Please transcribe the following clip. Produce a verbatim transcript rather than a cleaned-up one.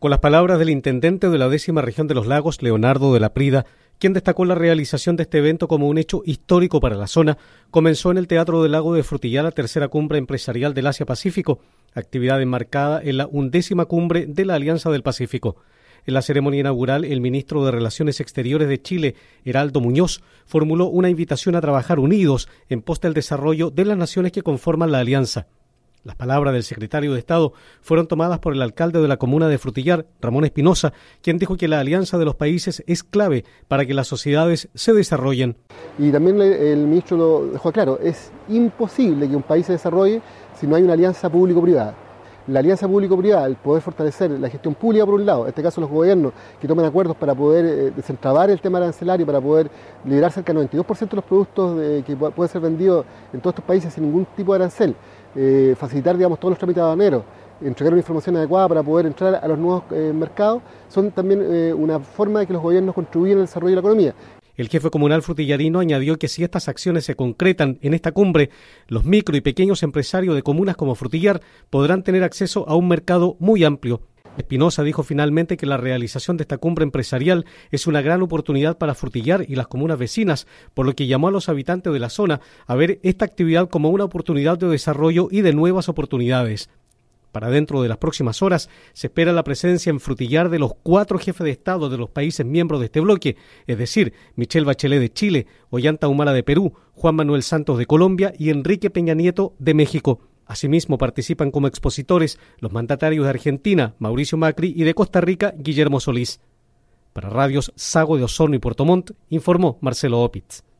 Con las palabras del intendente de la décima región de los lagos, Leonardo de la Prida, quien destacó la realización de este evento como un hecho histórico para la zona, comenzó en el Teatro del Lago de Frutillar la tercera cumbre empresarial del Asia-Pacífico, actividad enmarcada en la undécima cumbre de la Alianza del Pacífico. En la ceremonia inaugural, el ministro de Relaciones Exteriores de Chile, Heraldo Muñoz, formuló una invitación a trabajar unidos en pos del desarrollo de las naciones que conforman la alianza. Las palabras del secretario de Estado fueron tomadas por el alcalde de la comuna de Frutillar, Ramón Espinosa, quien dijo que la alianza de los países es clave para que las sociedades se desarrollen. Y también el ministro lo dejó claro, es imposible que un país se desarrolle si no hay una alianza público-privada. La alianza público-privada, el poder fortalecer la gestión pública por un lado, en este caso los gobiernos que tomen acuerdos para poder eh, desentrabar el tema arancelario, para poder liberar cerca del noventa y dos por ciento de los productos de, que pueden ser vendidos en todos estos países sin ningún tipo de arancel, eh, facilitar digamos, todos los trámites aduaneros, entregar una información adecuada para poder entrar a los nuevos eh, mercados, son también eh, una forma de que los gobiernos contribuyan al desarrollo de la economía. El jefe comunal frutillarino añadió que si estas acciones se concretan en esta cumbre, los micro y pequeños empresarios de comunas como Frutillar podrán tener acceso a un mercado muy amplio. Espinosa dijo finalmente que la realización de esta cumbre empresarial es una gran oportunidad para Frutillar y las comunas vecinas, por lo que llamó a los habitantes de la zona a ver esta actividad como una oportunidad de desarrollo y de nuevas oportunidades. Para dentro de las próximas horas se espera la presencia en Frutillar de los cuatro jefes de Estado de los países miembros de este bloque, es decir, Michelle Bachelet de Chile, Ollanta Humala de Perú, Juan Manuel Santos de Colombia y Enrique Peña Nieto de México. Asimismo participan como expositores los mandatarios de Argentina, Mauricio Macri, y de Costa Rica, Guillermo Solís. Para Radios Sago de Osorno y Puerto Montt, informó Marcelo Opitz.